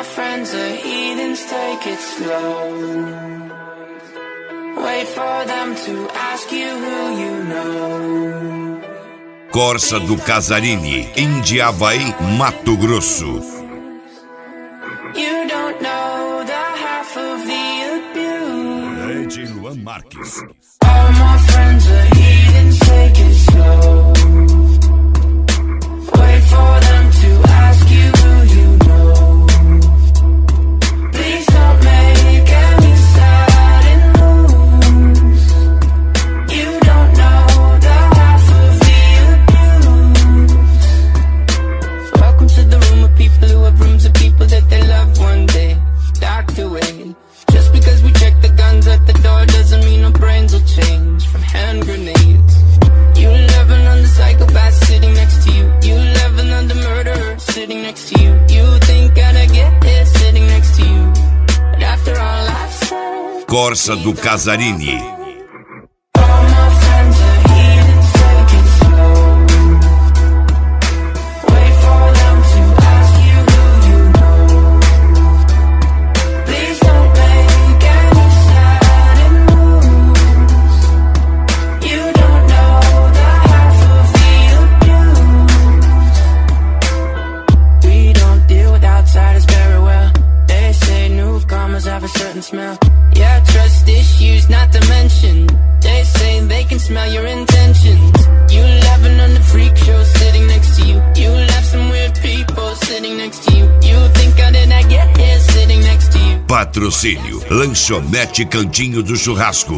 friends are heathens, take it slow. Wait for them to ask you who you know. Corsa do Casarini, Indiavaí, Mato Grosso. You don't know the half of the abuse. DJ Luan Marques. All my friends are heathens, take it slow. Wait for them to ask you who you know. Please don't make any sudden moves. You don't know the half of the abuse. Welcome to the room of people who have rooms of people that they love one day docked away. Just because we check the guns at the door doesn't mean our brains will change from hand grenades. You loving on the psychopath sitting next to you. You loving on the murderer sitting next to you. You think I'd get here sitting next to you. But after all I've said, Corsa do Casarini. all my friends are heathens, take it slow. Wait for them to ask you who you know. Please don't make any sudden moves. You don't know the half of the abuse. We don't deal with outsiders very well. They say newcomers have a certain smell. Yeah, trust issues not to mention. They say they can smell your intentions. You laughing on the freak show sitting next to you. You laugh some weird people sitting next to you. You think how did I get here sitting next to you? Patrocínio, Lanchonete Cantinho do Churrasco.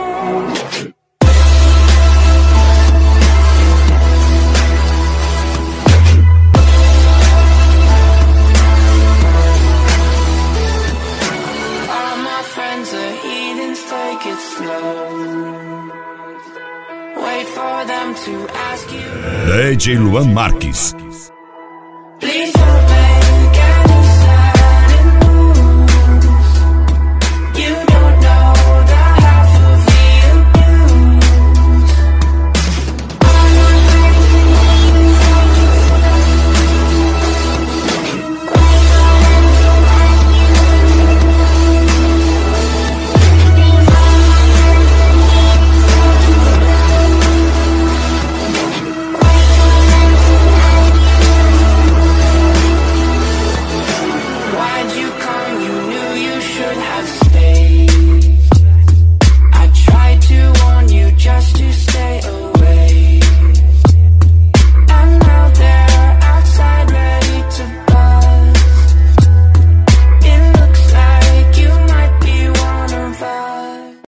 All my friends are heathens, take it slow. Wait for them to ask you. DJ Luan Marques.